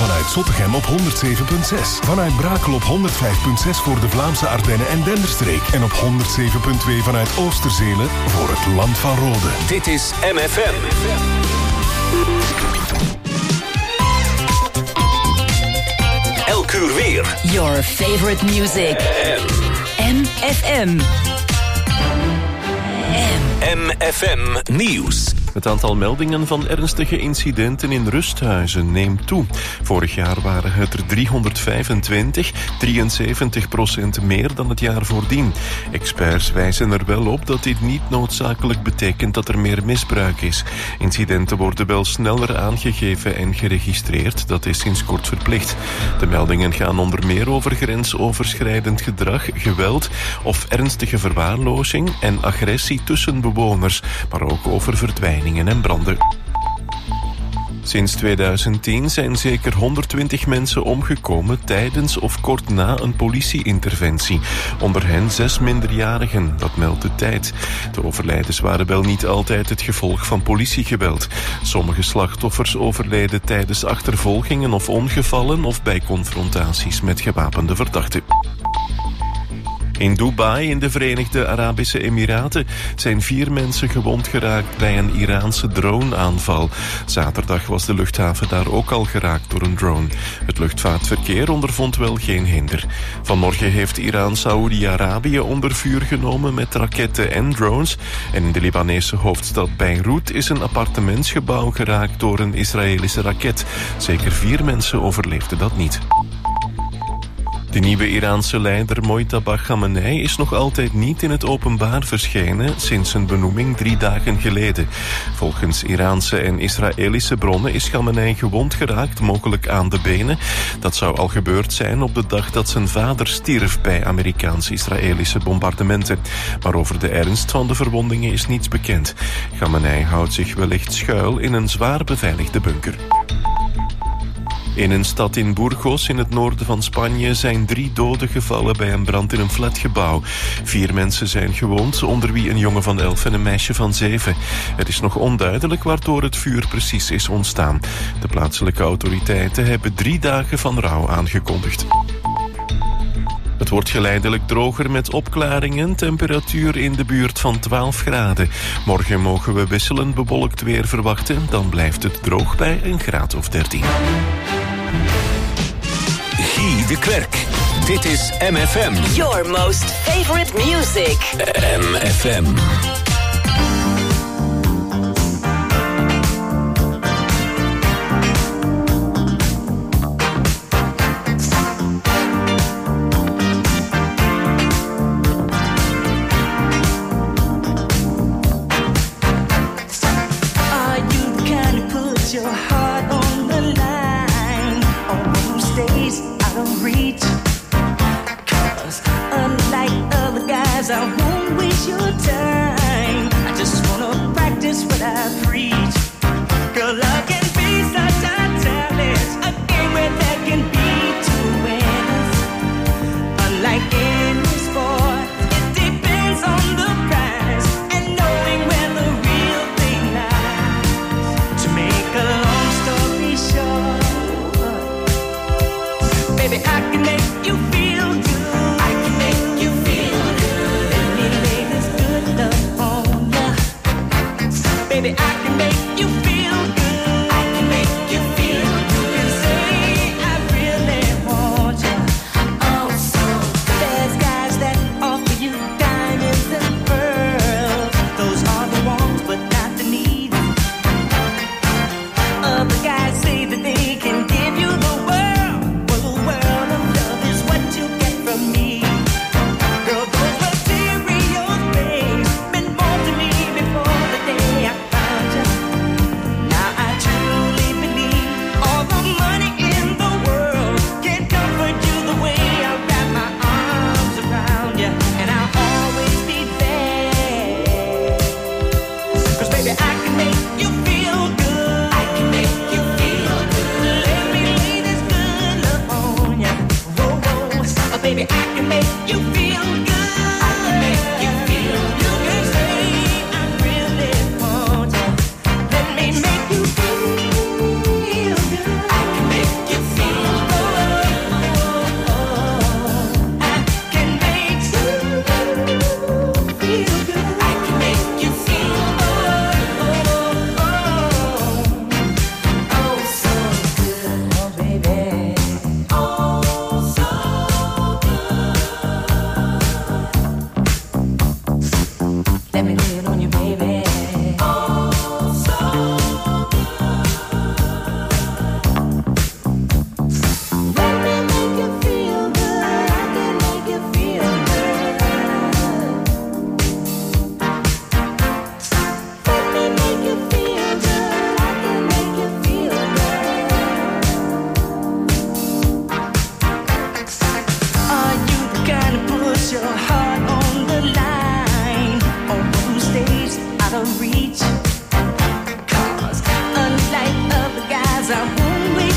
Vanuit Zottegem op 107.6. Vanuit Brakel op 105.6 voor de Vlaamse Ardennen en Denderstreek. En op 107.2 vanuit Oosterzelen voor het Land van Rode. Dit is MFM. Elk uur weer. Your favorite music. MFM. MFM Nieuws. Het aantal meldingen van ernstige incidenten in rusthuizen neemt toe. Vorig jaar waren het er 325, 73% meer dan het jaar voordien. Experts wijzen er wel op dat dit niet noodzakelijk betekent dat er meer misbruik is. Incidenten worden wel sneller aangegeven en geregistreerd, dat is sinds kort verplicht. De meldingen gaan onder meer over grensoverschrijdend gedrag, geweld of ernstige verwaarlozing en agressie tussen bewoners, maar ook over verdwijningen en branden. Sinds 2010 zijn zeker 120 mensen omgekomen tijdens of kort na een politie-interventie. Onder hen 6 minderjarigen, dat meldt de Tijd. De overlijdens waren wel niet altijd het gevolg van politiegeweld. Sommige slachtoffers overleden tijdens achtervolgingen of ongevallen of bij confrontaties met gewapende verdachten. In Dubai, in de Verenigde Arabische Emiraten, zijn 4 mensen gewond geraakt bij een Iraanse droneaanval. Zaterdag was de luchthaven daar ook al geraakt door een drone. Het luchtvaartverkeer ondervond wel geen hinder. Vanmorgen heeft Iran Saoedi-Arabië onder vuur genomen met raketten en drones. En in de Libanese hoofdstad Beirut is een appartementsgebouw geraakt door een Israëlische raket. Zeker 4 mensen overleefden dat niet. De nieuwe Iraanse leider Mojtaba Khamenei is nog altijd niet in het openbaar verschenen sinds zijn benoeming 3 dagen geleden. Volgens Iraanse en Israëlische bronnen is Khamenei gewond geraakt, mogelijk aan de benen. Dat zou al gebeurd zijn op de dag dat zijn vader stierf bij Amerikaans-Israëlische bombardementen. Maar over de ernst van de verwondingen is niets bekend. Khamenei houdt zich wellicht schuil in een zwaar beveiligde bunker. In een stad in Burgos, in het noorden van Spanje, zijn 3 doden gevallen bij een brand in een flatgebouw. 4 mensen zijn gewond, onder wie een jongen van 11 en een meisje van 7. Het is nog onduidelijk waardoor het vuur precies is ontstaan. De plaatselijke autoriteiten hebben 3 dagen van rouw aangekondigd. Het wordt geleidelijk droger met opklaringen, temperatuur in de buurt van 12 graden. Morgen mogen we wisselend bewolkt weer verwachten, dan blijft het droog bij een graad of 13. Guy de Klerk. Dit is MFM. Your most favorite music. MFM. I won't waste your time.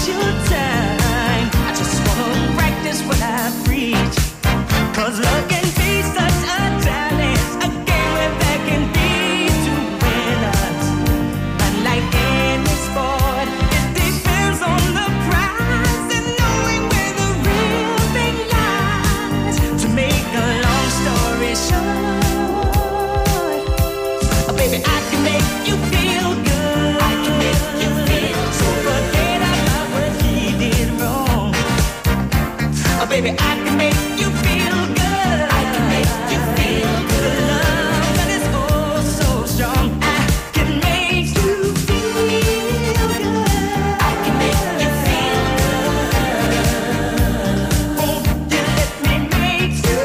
waste your time. I just wanna practice what I preach. 'Cause love can be such a challenge, a game where there can be two winners. Unlike any sport, it depends on the prize and knowing where the real thing lies. To make a long story short, oh baby, I can make you feel good. I can make you feel so. Forget about what he did wrong. Oh baby, I can make you feel good. I can make you feel good. Love that is oh so strong. I can make you feel good. I can make you feel good. Won't you let me make you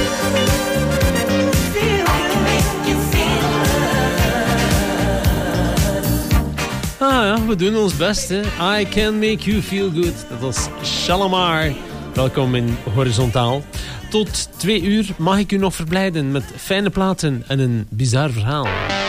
feel good? I can make you feel good. Ah ja, we doen ons best, hè. I can make you feel good. Dat was Shalamar. Welkom in Horizontaal. Tot 2 uur mag ik u nog verblijden met fijne platen en een bizar verhaal.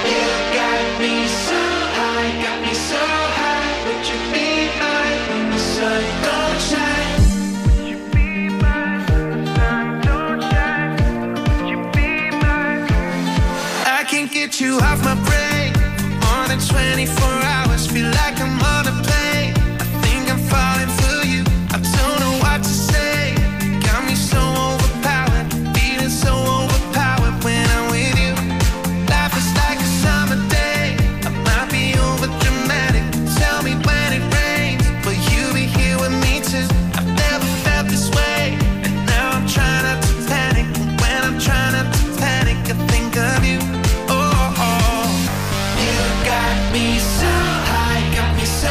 I can't get you off my brain. More than 24 hours, feel like I'm on a plane. I think I'm falling for you. I don't know what to say. Got me so overpowered, feeling so overpowered when I'm with you. Life is like a summer day. I might be over dramatic. Tell me when it rains, will you be here with me too? I've never felt this way, and now I'm trying not to panic. And when I'm trying not to panic, I think of you. Oh, oh. You got me so high, got me so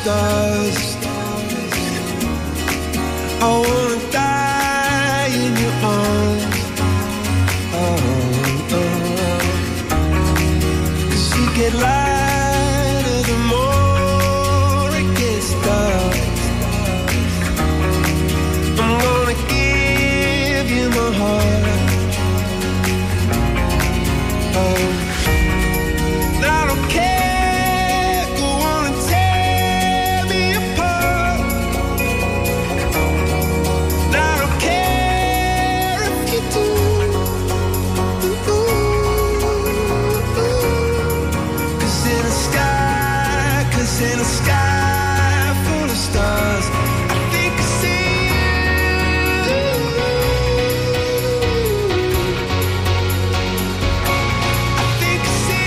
stars. I wanna die in your arms. Oh, oh. 'Cause you get lighter the more it gets dark. I'm gonna give you my heart. Oh. I don't care, go on and tear me apart. I don't care if you do. Cause in a sky full of stars, I think I see you. I think I see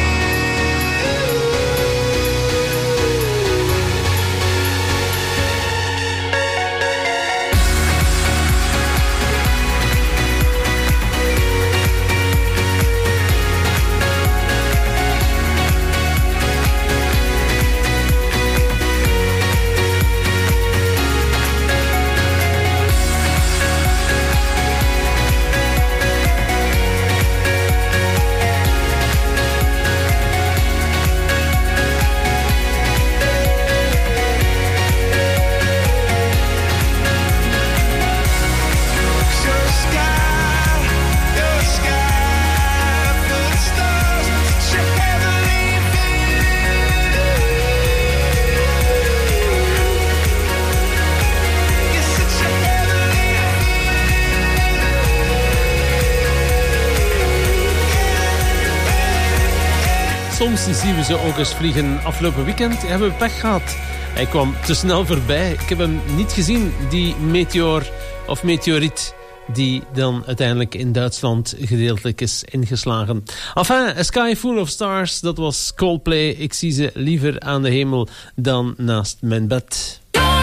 Soms zien we ze ook eens vliegen. Afgelopen weekend hebben we pech gehad. Hij kwam te snel voorbij. Ik heb hem niet gezien, die meteor of meteoriet die dan uiteindelijk in Duitsland gedeeltelijk is ingeslagen. Enfin, A Sky Full of Stars, dat was Coldplay. Ik zie ze liever aan de hemel dan naast mijn bed.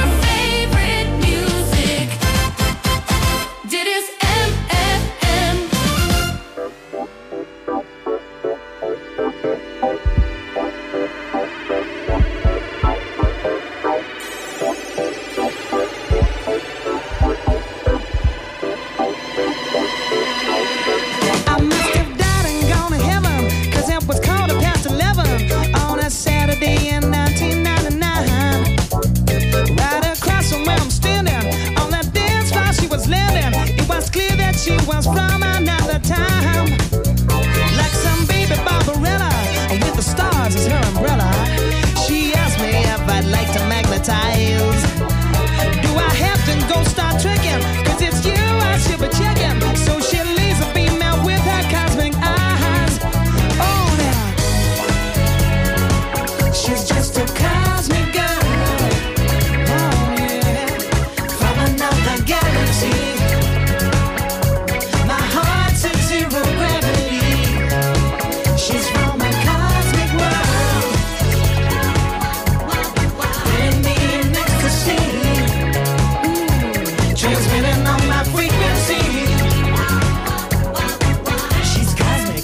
Saturday in 1999. Right across from where I'm standing, on that dance floor she was landing. It was clear that she was from another time. Like some baby Barbarella, with the stars as her umbrella. She asked me if I'd like to magnetize. Do I have to go start trekking? 'Cause it's you I should be checking. So she leaves a female with her cosmic eyes. Oh, now she's just a cosmic girl. Oh, yeah. From another galaxy. My heart's in zero gravity. She's from a cosmic world. In me in ecstasy. Transmitting on my frequency. She's cosmic.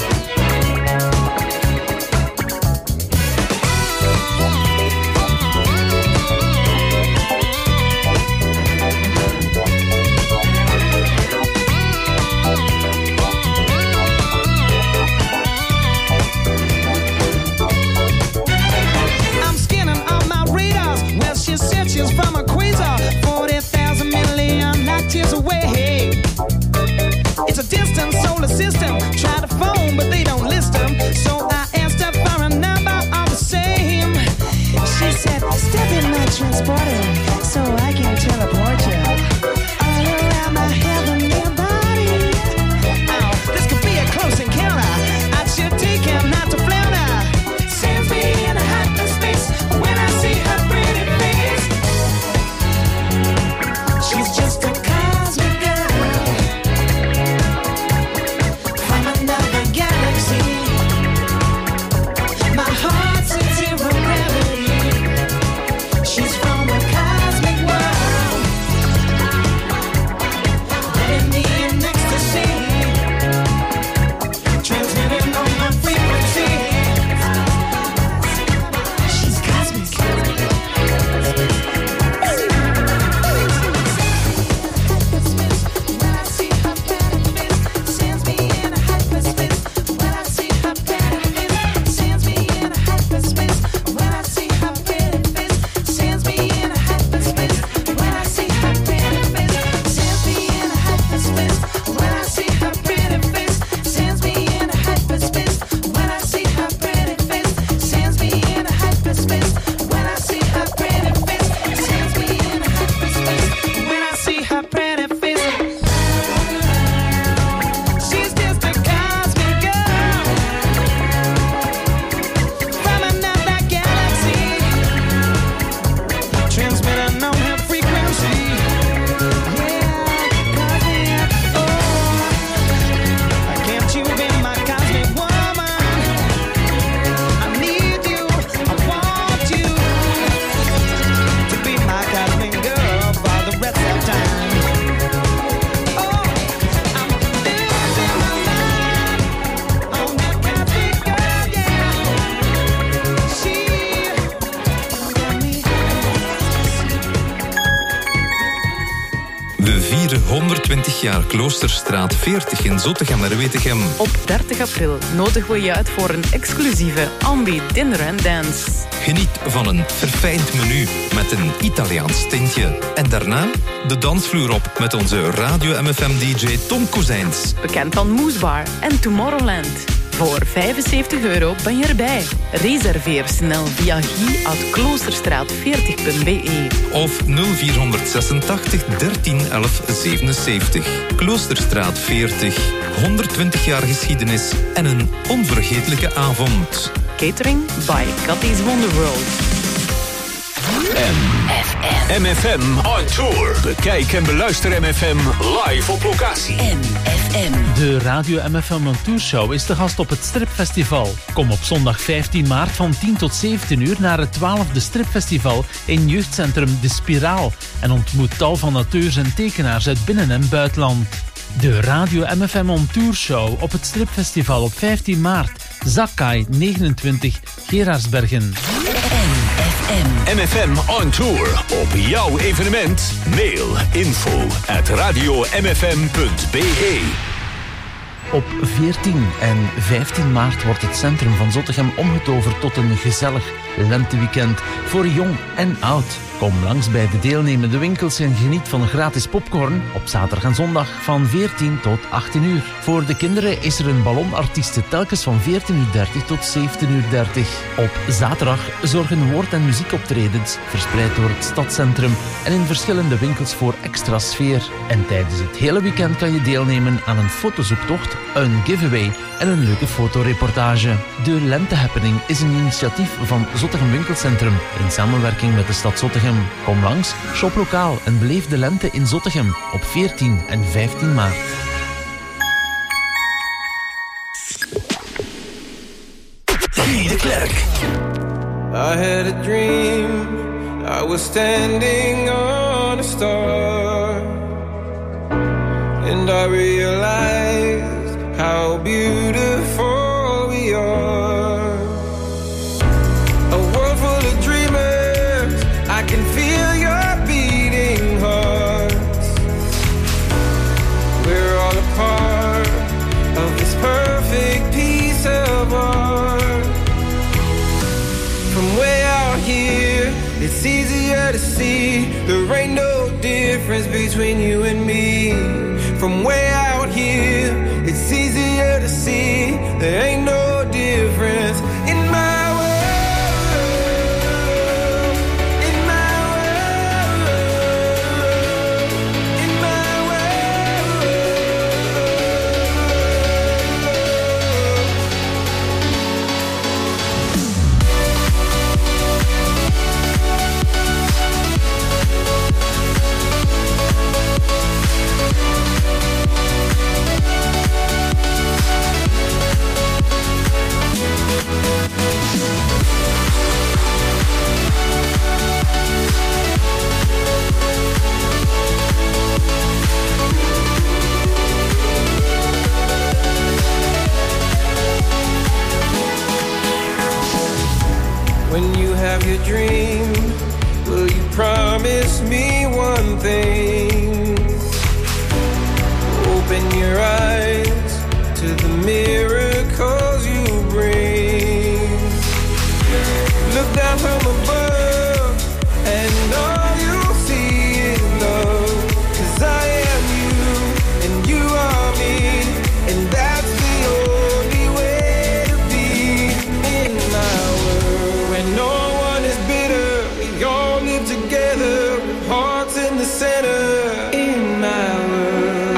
I'm scanning on my radars. Well, she said she's from a quasar, 40,000 million light years away. It's a distant solar system. Try to phone, but they don't list them. So I asked her for a number all the same. She said, step in my transporter so I can teleport you all around my heavenly body. Now, this could be a close encounter. I should take him not to flounder. Sends me in a hyperspace when I see her pretty face. She's just a cosmic girl from another galaxy. My heart's in zero gravity. She's from a cosmic world. Letting me in ecstasy. Transmitting on my frequency. She's cosmic. jaar Kloosterstraat 40 in Zottegem-Wetegem. Op 30 april nodigen we je uit voor een exclusieve Ambi Dinner and Dance. Geniet van een verfijnd menu met een Italiaans tintje. En daarna de dansvloer op met onze Radio MFM-dj Tom Kozijns. Bekend van Moesbar en Tomorrowland. Voor €75 ben je erbij. Reserveer snel via guy@kloosterstraat40.be of 0486 13 11 77. Kloosterstraat 40. 120 jaar geschiedenis en een onvergetelijke avond. Catering by Cathy's Wonderworld. MFM on tour. Bekijk en beluister MFM live op locatie. MFM. De Radio MFM on Tour Show is te gast op het Stripfestival. Kom op zondag 15 maart van 10 tot 17 uur naar het 12e Stripfestival in jeugdcentrum De Spiraal en ontmoet tal van auteurs en tekenaars uit binnen- en buitenland. De Radio MFM on Tour Show op het Stripfestival op 15 maart. Zakkai 29, Gerardsbergen. MFM on tour. Op jouw evenement. Mail info@radiomfm.be. Op 14 en 15 maart wordt het centrum van Zottegem omgetoverd tot een gezellig lenteweekend voor jong en oud. Kom langs bij de deelnemende winkels en geniet van gratis popcorn op zaterdag en zondag van 14 tot 18 uur. Voor de kinderen is er een ballonartieste telkens van 14:30 tot 17:30. Op zaterdag zorgen woord- en muziekoptredens verspreid door het stadscentrum en in verschillende winkels voor extra sfeer. En tijdens het hele weekend kan je deelnemen aan een fotozoektocht, een giveaway en een leuke fotoreportage. De Lente Happening is een initiatief van Zottegem Winkelcentrum in samenwerking met de stad Zottegem. Kom langs, shop lokaal en beleef de lente in Zottegem op 14 en 15 maart. Guy de Klerk. I had a dream, I was standing on a star, and I realized how beautiful we are. A world full of dreamers, I can feel your beating hearts. We're all a part of this perfect piece of art. From way out here, it's easier to see there ain't no difference between you and me. From way out here, it's easier to see there ain't no difference in my world. In my world. In my world. When you have your dream, will you promise me one thing? Open your eyes to the miracles you bring. Look down from above and all you'll see is love. 'Cause I am you and you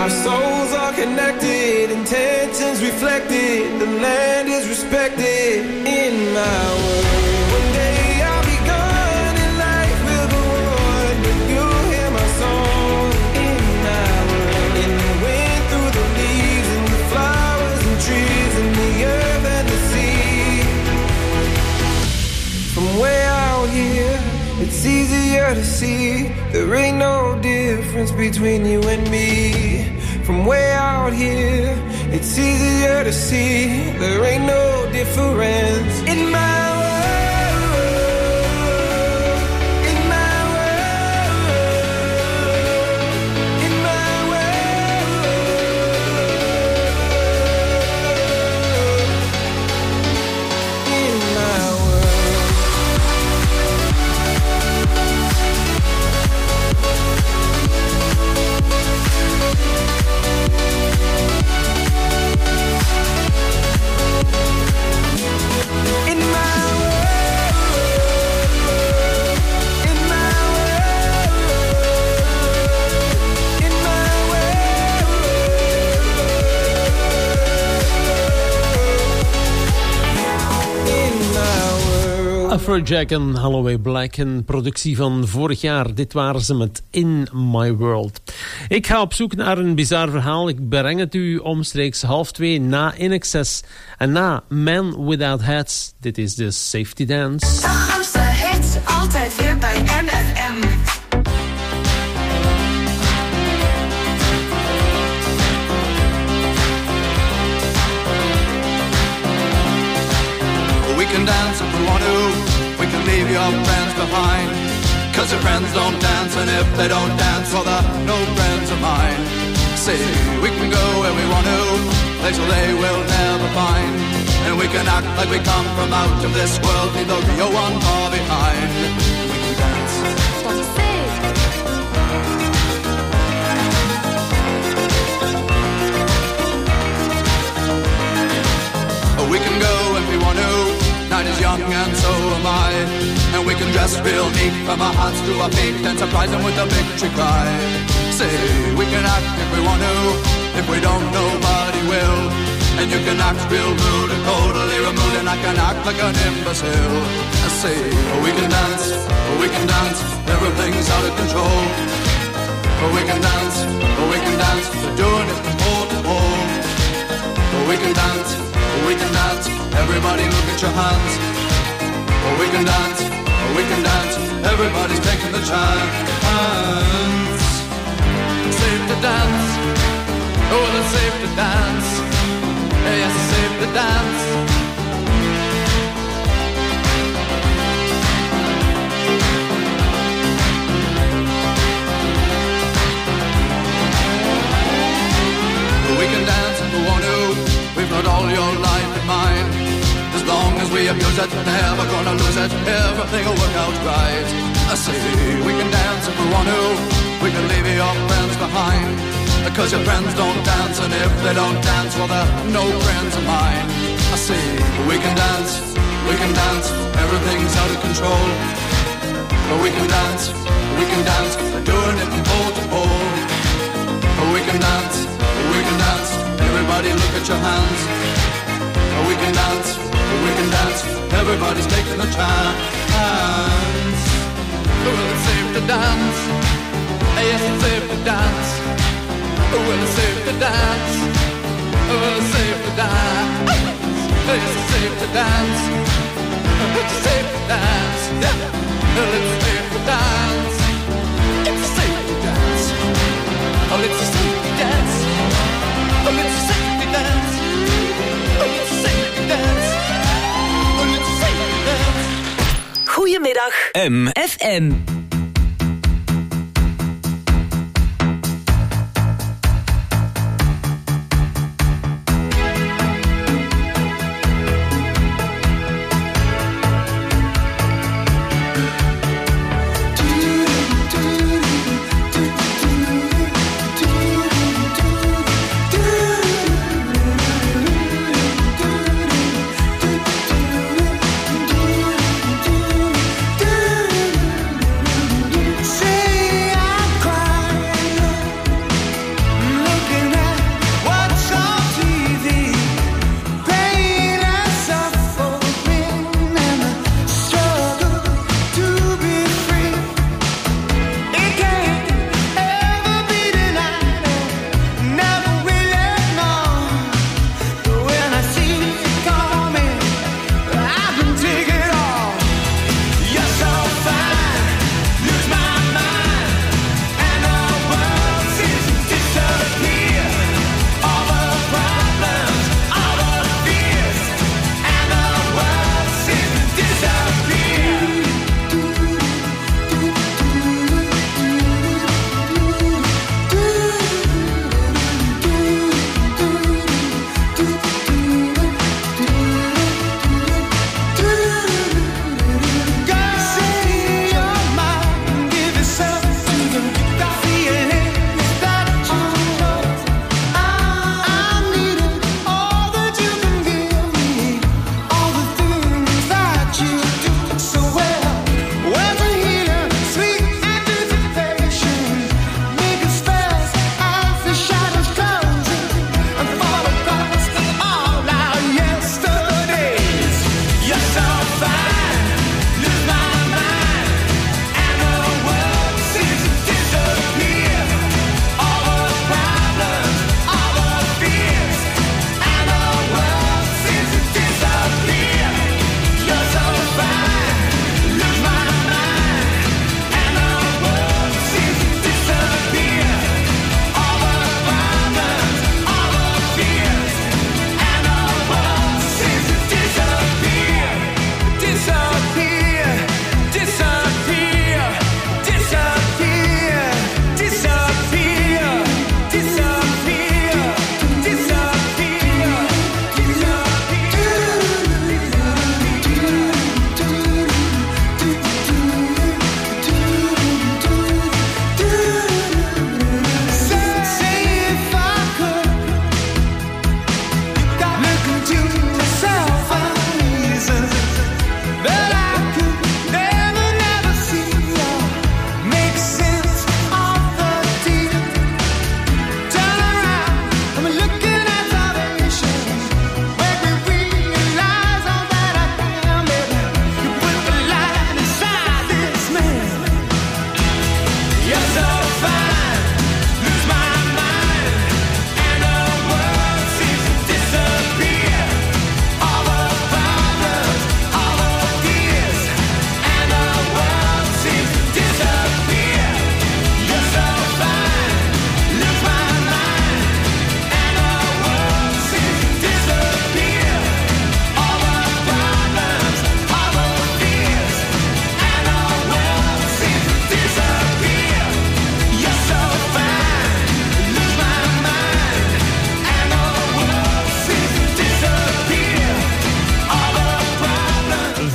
Our souls are connected, intentions reflected. The land is respected in my world. One day I'll be gone and life will go on, but you'll hear my song in my world. In the wind, through the leaves and the flowers and trees and the earth and the sea. From way out here, it's easier to see. There ain't no difference between you and me. From way out here, it's easier to see. There ain't no difference in my world, in my world, in my world, in my world. In my world, in my world, in my world, in my world. Afrojack en Holloway Black, een productie van vorig jaar. Dit waren ze met In My World. Ik ga op zoek naar een bizar verhaal. Ik breng het u omstreeks 1:30 na In Excess en na Man Without Hats. Dit is de Safety Dance. De grootste hits, altijd weer bij MFM. We can dance if we want to. We can leave your friends behind. Cause your friends don't dance, and if they don't dance, well, they're no friends of mine. See, we can go where we want to, places they will never find. And we can act like we come from out of this world, leave the real one far behind. We can dance. Dat is safe. We can go if we want to. Night is young and so am I. And we can dress real neat from our hearts to our feet and surprise them with a victory cry. Say, we can act if we want to. If we don't, nobody will. And you can act real rude and totally removed, and I can act like an imbecile. I say, we can dance, everything's out of control. We can dance, we're doing it from pole to pole. We can dance, everybody look at your hands. We can dance, everybody's taking the chance. Safe to dance, oh, it's safe to dance. Yes, it's safe to dance. We can dance if we want to. We've got all your life in mind. As long as we abuse it, never gonna lose it. Everything will work out right. I say we can dance if we want to. We can leave your friends behind. Because your friends don't dance, and if they don't dance, well, they're no friends of mine. I say we can dance, everything's out of control. But we can dance, we're doing it from pole to pole. But we can dance, everybody look at your hands. But we can dance, everybody's taking the chance. Well, it's safe to dance, yes, it's safe to dance. Well, it's safe to dance, well, it's safe to dance. Yes, it's safe to dance, it's safe to dance. Well, it's safe to dance, it's safe to dance. Oh, it's a safety dance. Oh, it's a safety dance. Oh, it's a safety dance. Oh, it's a safety dance. Goedemiddag, MFM.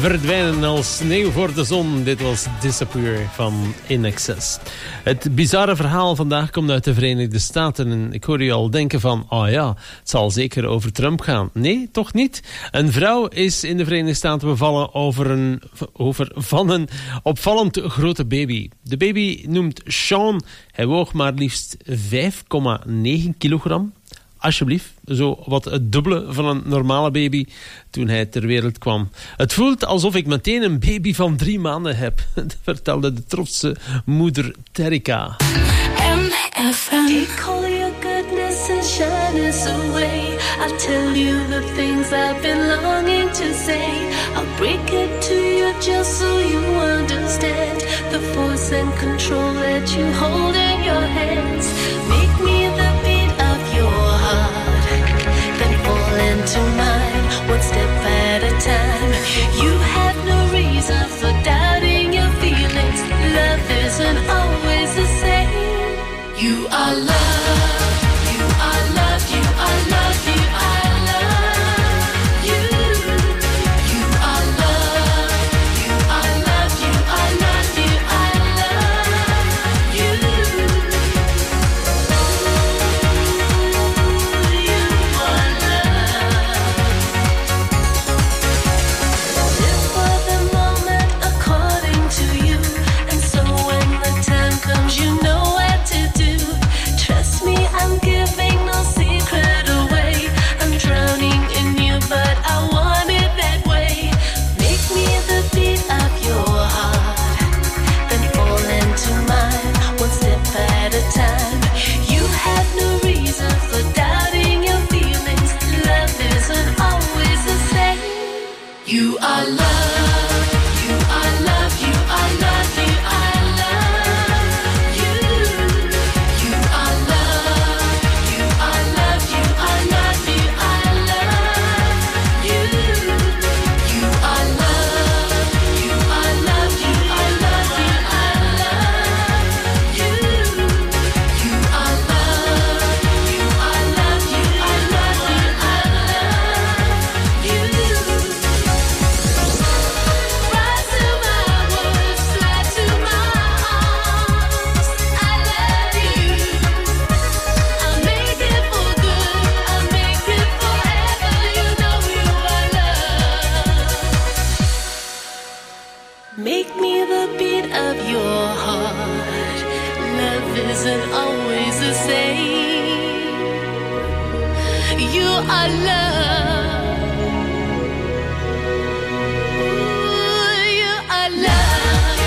verdwijnen als sneeuw voor de zon. Dit was Disappear van In Excess. Het bizarre verhaal vandaag komt uit de Verenigde Staten. En ik hoor u al denken van, oh ja, het zal zeker over Trump gaan. Nee, toch niet. Een vrouw is in de Verenigde Staten bevallen van een opvallend grote baby. De baby noemt Sean. Hij woog maar liefst 5,9 kilogram. Alsjeblieft, zo wat het dubbele van een normale baby toen hij ter wereld kwam. Het voelt alsof ik meteen een baby van 3 maanden heb, vertelde de trotse moeder Terrika. Take all your goodness and shine us away. I'll tell you the things I've been longing to say. I'll break it to you just so you understand the force and control that you hold in your hands. Make me the beat of your heart, then fall into mine, one step at a time. You have no reason for doubting your feelings. Love isn't always the same. You are love, you are love, you are love, you are love. You are love, you are love, you are love, you are love. You are love. Live for the moment according to you, and so when the time comes, you know what to do. Trust me, I'm giving no secret away. I'm drowning in you, but I want it that way. Make me the beat of your heart, then fall into mine, one step at a time. You have no reason for doubting your feelings. Love isn't always the same. You are love, you are love, you are love, you are love. You are love, you are love, you are love, you are love. You are love, you are love, you are love, you are love. You are love, you are love, you are love, you are love. You rise to my words, fly to my arms. I love you. I'll make it for good, I'll make it forever. You know you are love. Make me the beat of your heart. Love isn't always the same. You are love. Ooh, you are love.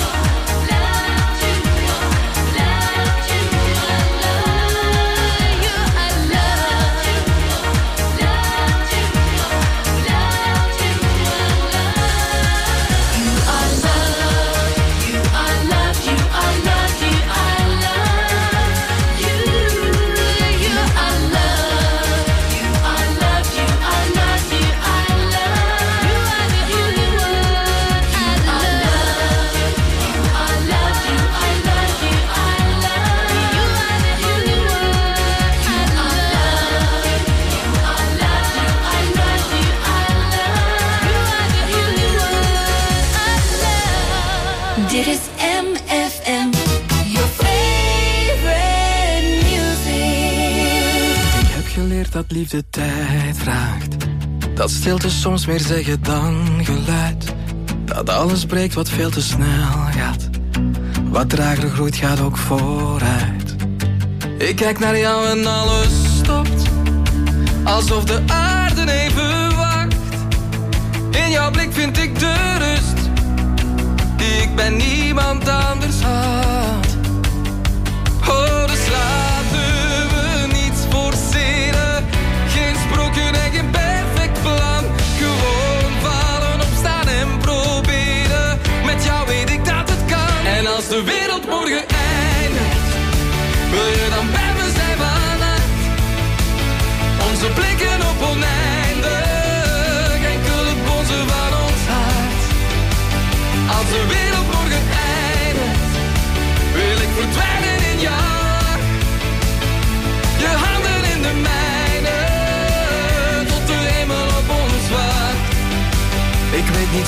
Dit is MFM, your favorite music. Ik heb geleerd dat liefde tijd vraagt. Dat stilte soms meer zeggen dan geluid. Dat alles breekt wat veel te snel gaat. Wat trager groeit gaat ook vooruit. Ik kijk naar jou en alles stopt. Alsof de aarde even wacht. In jouw blik vind ik de rust die ik bij niemand anders had. Oh, dus laten we niets forceren. Geen sprookje en geen perfect plan. Gewoon vallen, opstaan en proberen. Met jou weet ik dat het kan. En als de wereld morgen eindigt, wil je dan bij me zijn vannacht? Onze blikken op oneindig, enkel het bonzen van ons hart. Als de wereld morgen eindigt, wil ik verdwijnen in jou. Je handen in de mijne, tot de hemel op ons wacht. Ik weet niet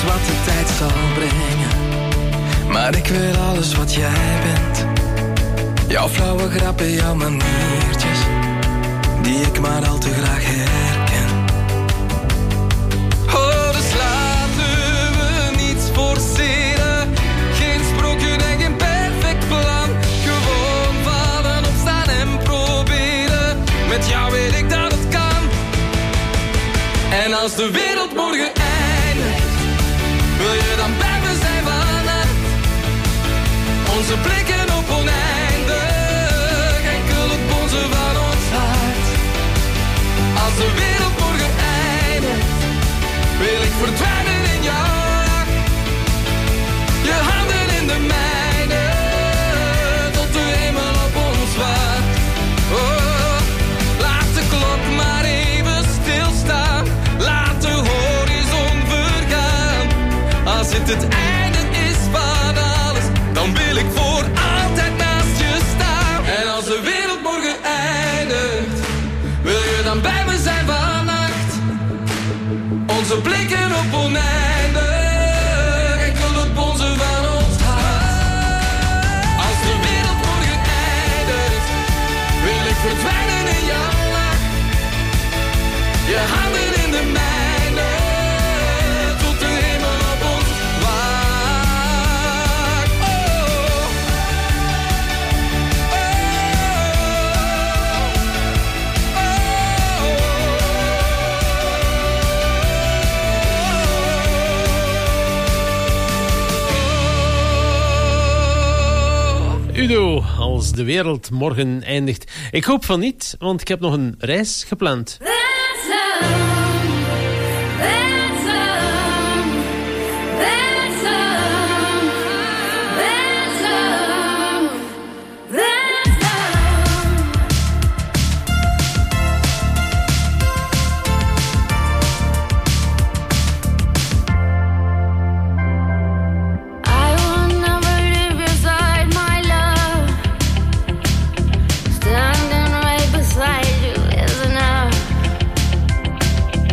wat de tijd zal brengen. Maar ik wil alles wat jij bent. Jouw flauwe grappen, jouw maniertjes, die ik maar al te graag herken. Oh, dus laten we niets forceren. Geen sprookje en geen perfect plan. Gewoon vallen, opstaan en proberen. Met jou weet ik dat het kan. En als de wereld morgen eindigt, wil je dan bij me zijn vannacht? Onze blikken op oneindig, enkel het bonzen van ons hart. Als de wereld morgen eindigt, wil ik verdwijnen in jouw lach. Je handen in de mijne, tot de hemel op ons wacht. Oh, laat de klok maar even stilstaan. Laat de horizon vergaan. Als het einde is van alles, dan wil ik voor altijd naast je staan. En als de wereld morgen eindigt, wil je dan bij me zijn vannacht? Onze blikken op oneindig, enkel het bonzen van ons hart. Als de wereld morgen eindigt, wil ik verdwijnen in jouw lach. Je handen in de mijne, tot de hemel op ons wacht. Oh, Udo, als de wereld morgen eindigt. Ik hoop van niet, want ik heb nog een reis gepland. Standing right beside you is enough.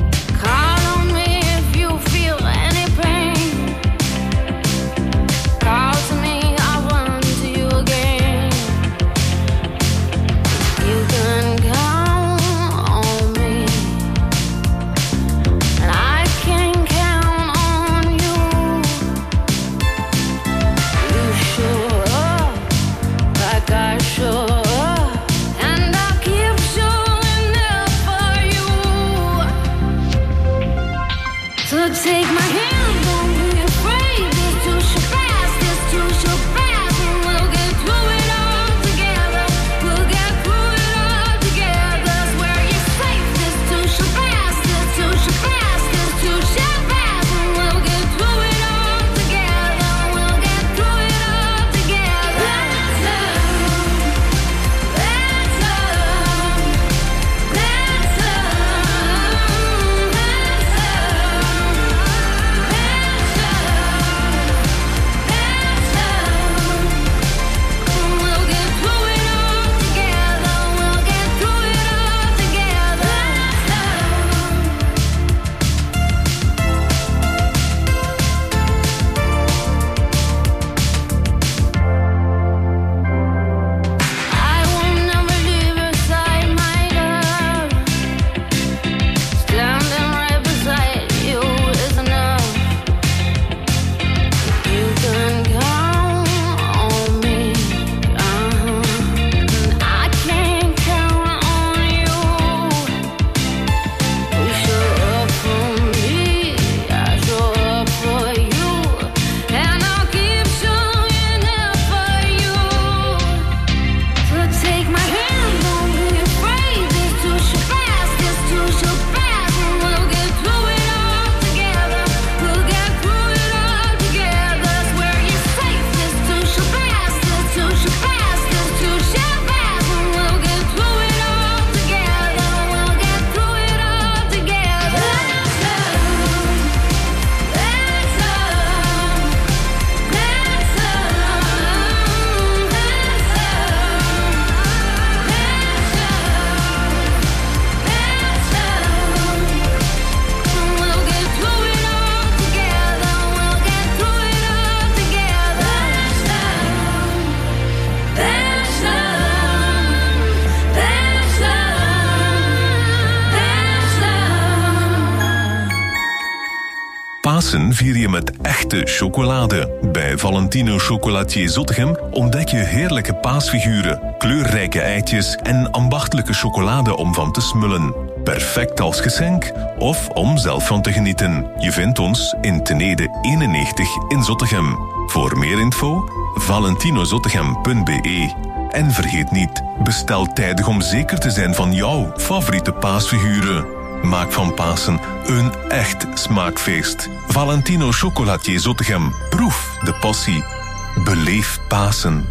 Pasen vier je met echte chocolade. Bij Valentino Chocolatier Zottegem ontdek je heerlijke paasfiguren, kleurrijke eitjes en ambachtelijke chocolade om van te smullen. Perfect als geschenk of om zelf van te genieten. Je vindt ons in Tenede 91 in Zottegem. Voor meer info, valentinozottegem.be. En vergeet niet, bestel tijdig om zeker te zijn van jouw favoriete paasfiguren. Maak van Pasen een echt smaakfeest. Valentino Chocolatier Zottegem. Proef de passie. Beleef Pasen.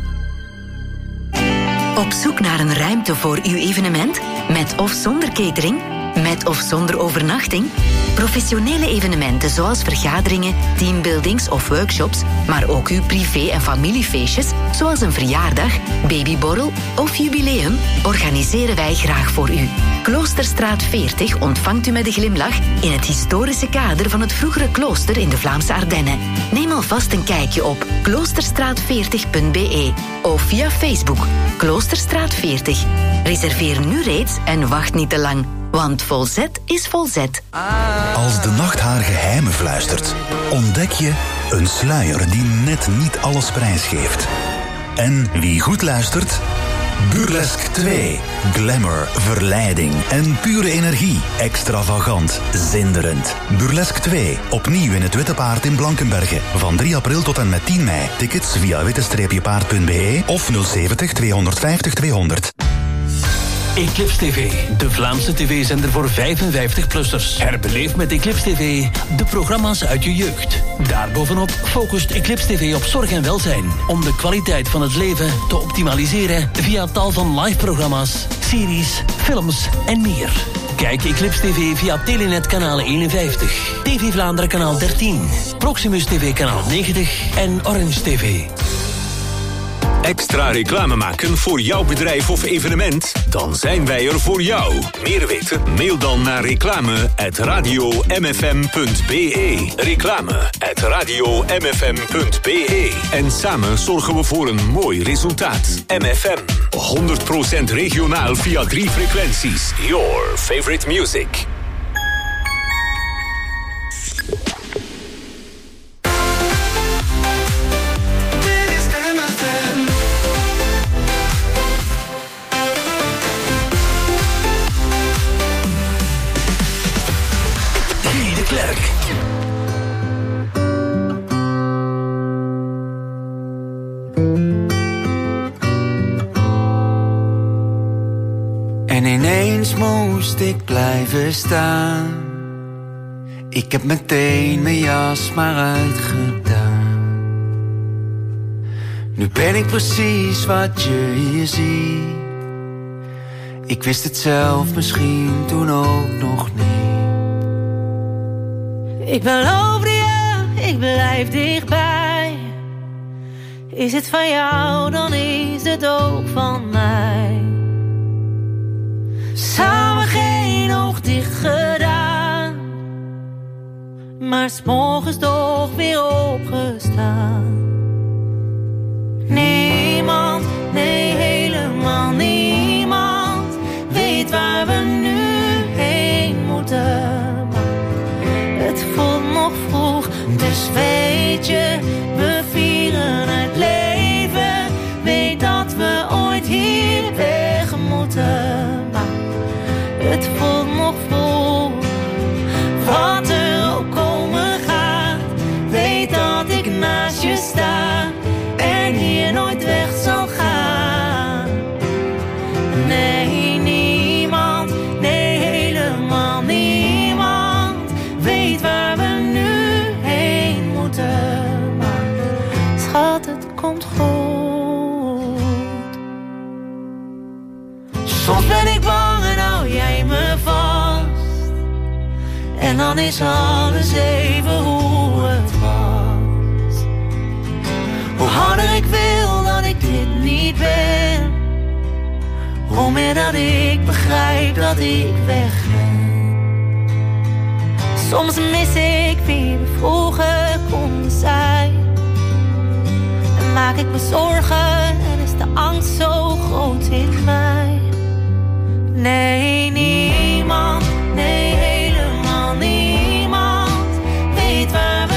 Op zoek naar een ruimte voor uw evenement? Met of zonder catering? Met of zonder overnachting? Professionele evenementen zoals vergaderingen, teambuildings of workshops, maar ook uw privé- en familiefeestjes, zoals een verjaardag, babyborrel of jubileum, organiseren wij graag voor u. Kloosterstraat 40 ontvangt u met een glimlach in het historische kader van het vroegere klooster in de Vlaamse Ardennen. Neem alvast een kijkje op kloosterstraat40.be of via Facebook Kloosterstraat 40. Reserveer nu reeds en wacht niet te lang. Want Volzet is Volzet. Als de nacht haar geheimen fluistert, ontdek je een sluier die net niet alles prijsgeeft. En wie goed luistert? Burlesque 2. Glamour, verleiding en pure energie. Extravagant, zinderend. Burlesque 2. Opnieuw in het Witte Paard in Blankenberge. Van 3 april tot en met 10 mei. Tickets via witte-paard.be of 070 250 200. Eclipse TV, de Vlaamse tv-zender voor 55-plussers. Herbeleef met Eclipse TV de programma's uit je jeugd. Daarbovenop focust Eclipse TV op zorg en welzijn, om de kwaliteit van het leven te optimaliseren via tal van live-programma's, series, films en meer. Kijk Eclipse TV via Telenet kanaal 51, TV Vlaanderen kanaal 13, Proximus TV kanaal 90 en Orange TV. Extra reclame maken voor jouw bedrijf of evenement? Dan zijn wij er voor jou. Meer weten? Mail dan naar reclame@radiomfm.be. Reclame@radiomfm.be. En samen zorgen we voor een mooi resultaat. MFM. 100% regionaal via 3 frequenties. Your favorite music. En ineens moest ik blijven staan. Ik heb meteen mijn jas maar uitgedaan. Nu ben ik precies wat je hier ziet. Ik wist het zelf misschien toen ook nog niet. Ik beloof je, ik blijf dichtbij. Is het van jou, dan is het ook van mij. Samen geen oog dicht gedaan, maar 's morgens toch weer opgestaan. Niemand, nee helemaal niemand, weet waar we nu heen moeten. Maar het voelt nog vroeg, dus weet je, we vieren het leven. Weet dat we ooit hier weg moeten. Het voelt nog vroeg, wat er ook komen gaat. Weet dat ik naast je sta en hier nooit weg zal gaan. Nee, niemand, nee helemaal niemand, weet waar we nu heen moeten. Maar schat, het komt goed. Soms ben ik bang en hou jij me vast. En dan is alles even hoe het was. Hoe harder ik wil dat ik dit niet ben, hoe meer dat ik begrijp dat ik weg ben. Soms mis ik wie we vroeger konden zijn. En maak ik me zorgen en is de angst zo groot in mij. Nee, niemand, nee helemaal niemand, weet waar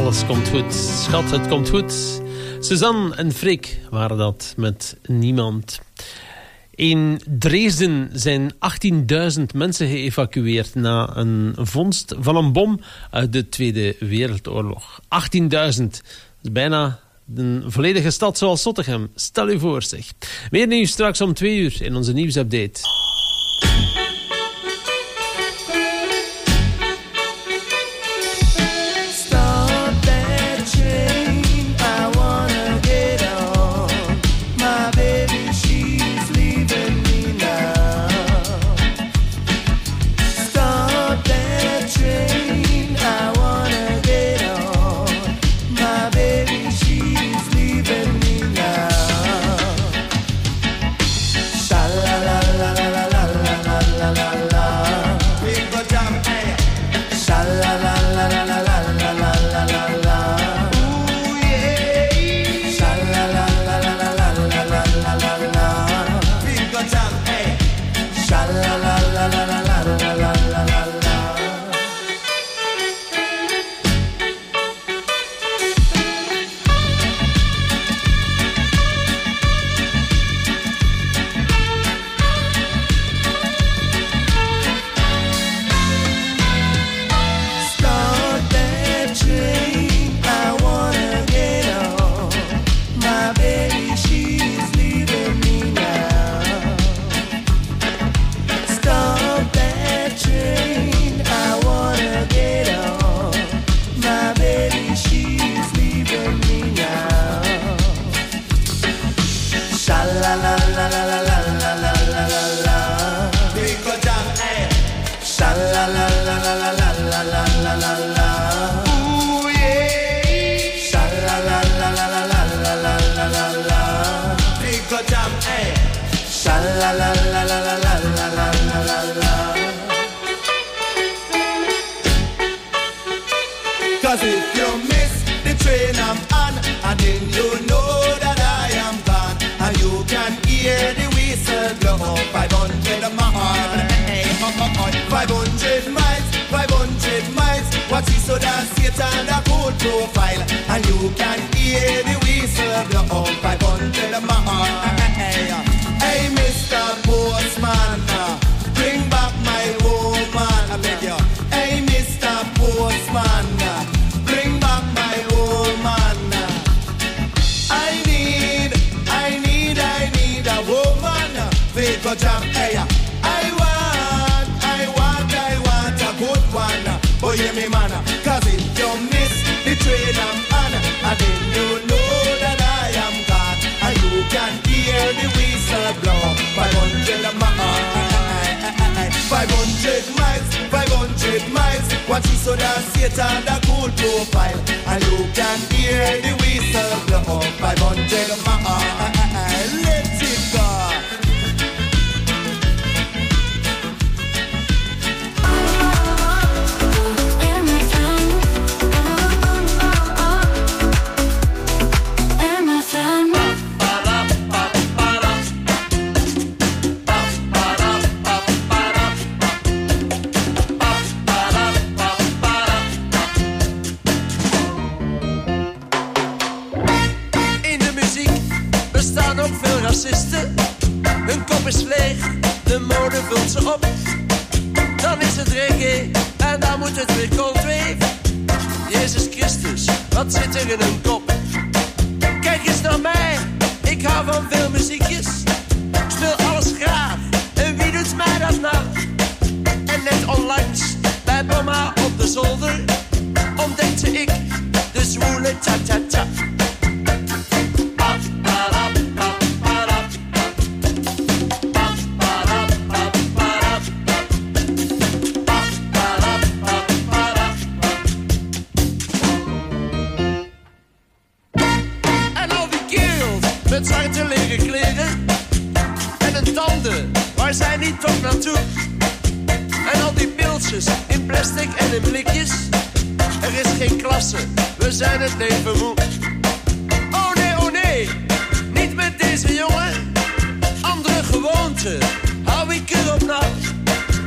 Alles komt goed. Schat, het komt goed. Suzanne en Freek waren dat met Niemand. In Dresden zijn 18.000 mensen geëvacueerd na een vondst van een bom uit de Tweede Wereldoorlog. 18.000. Dat is bijna een volledige stad zoals Zottegem. Stel u voor, zeg. Meer nieuws straks om 2 uur in onze nieuwsupdate.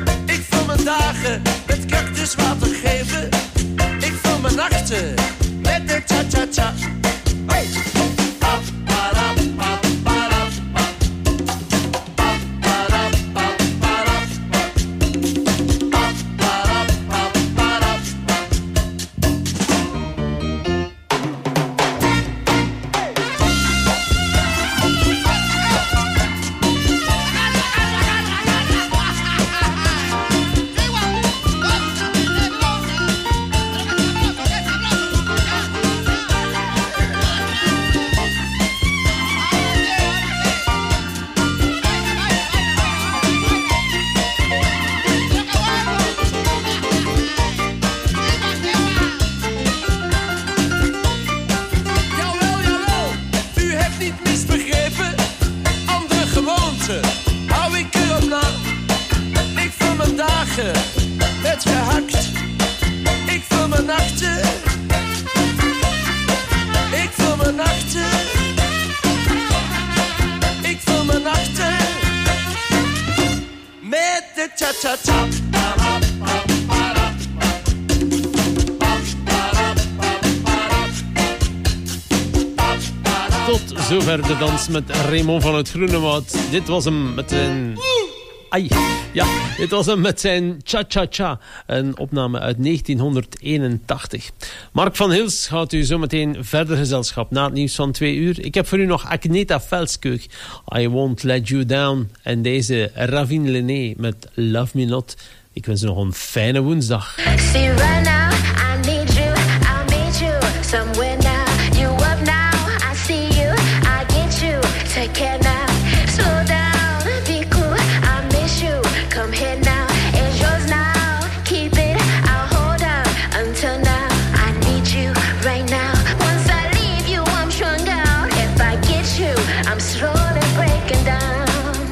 Met cactuswater geven. Ik vul mijn nachten met zover de dans met Raymond van het Groenewoud. Dit was hem met zijn... dit was hem met zijn Cha-Cha-Cha. Een opname uit 1981. Mark van Hils gaat u zometeen verder gezelschap na het nieuws van 2 uur. Ik heb voor u nog Agneta Veldskeuk. I Won't Let You Down. En deze Ravine Lené met Love Me Not. Ik wens u nog een fijne woensdag. See right now, I need you, I'll meet you somewhere now. You up now, I see you, I get you. Take care now, slow down, be cool, I miss you. Come here now, it's yours now. Keep it, I'll hold on until now. I need you right now. Once I leave you, I'm strung out. If I get you, I'm slowly breaking down.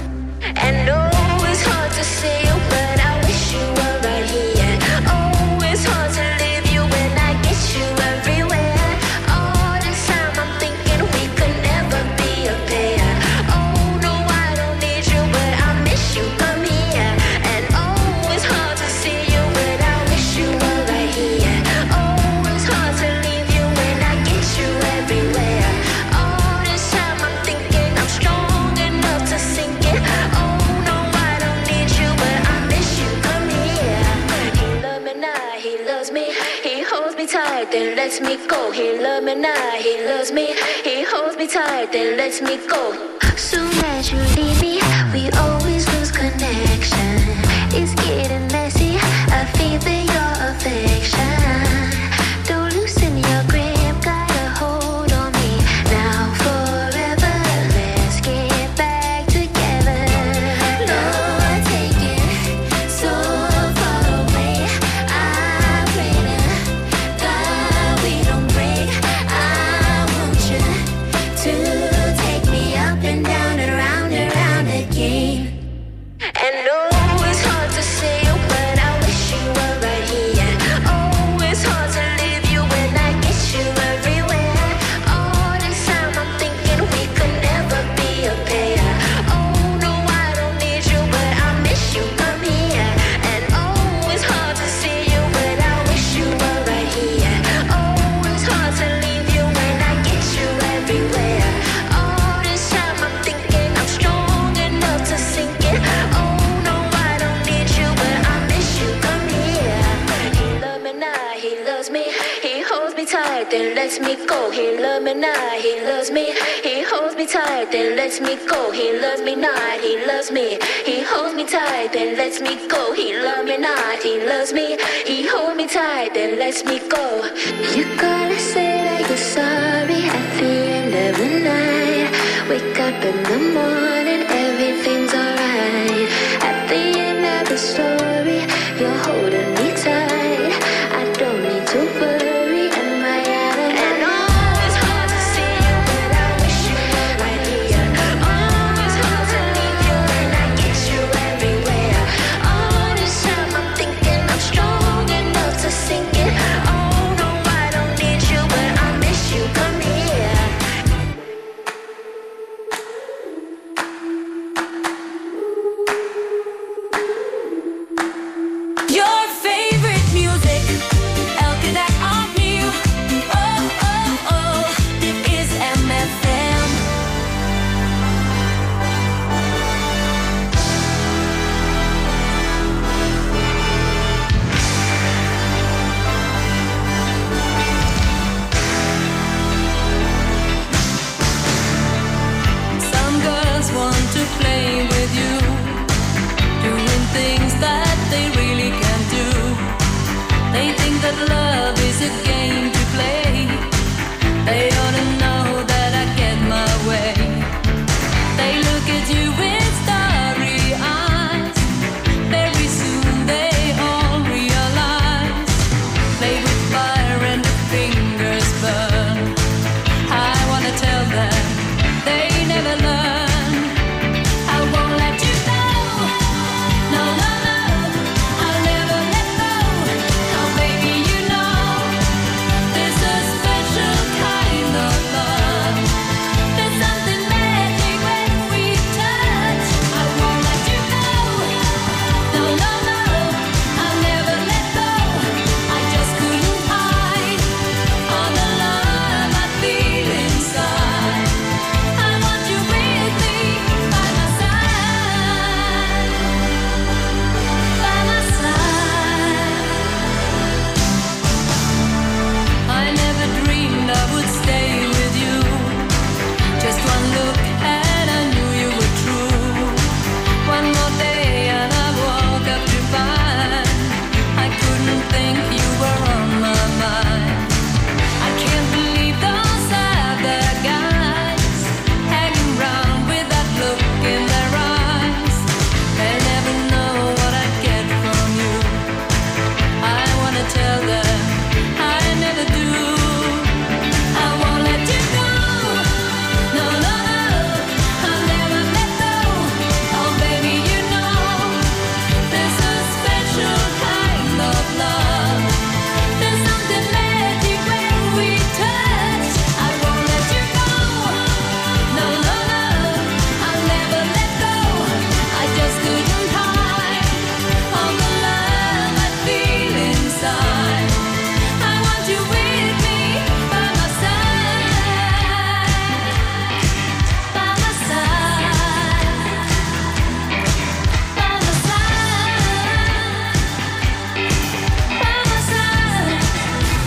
And no, it's hard to see you, but I wish you were right here. Oh, it's hard to leave you when I get you everywhere. All this time I'm thinking we could never be a pair. Oh, no, I don't need you, but I miss you, come here. And oh, it's hard to see you, but I wish you were right here. Oh, it's hard to leave you when I get you everywhere. All this time I'm thinking I'm strong enough to sink it. Oh, no, I don't need you, but I miss you, come here. He loves me now, he loves me. He holds me tight, then lets me go. He loves me now, he loves me. He holds me tight, then lets me go. Soon as you leave me, we always lose connection. It's getting messy, I feel that your affection. Don't loosen your grip, got a hold on me. Now forever, let's get back together. Lord, take it so far away. I pray to God we don't break. I want you to take me up and down and round again. And no, it's hard to see you, but I wish you were right here. Oh, it's hard to leave you when I get you everywhere. All this time I'm thinking we could never be a pair. Oh, no, I don't need you, but I miss you, come here. And oh, it's hard to see you, but I wish you were right here. Oh, it's hard to leave you when I get you everywhere. All this time I'm thinking I'm strong enough to sink it. Oh, no, I don't need you, but I miss you, come here. He loves me now, he loves me. He holds me tight, then lets me go. He loves me now, he loves me. He holds me tight, then lets me go. He loves me not, he loves me. He holds me tight, then lets me go. He loves me not, he loves me. He holds me tight, then lets me go. You gotta say that you're sorry at the end of the night. Wake up in the morning.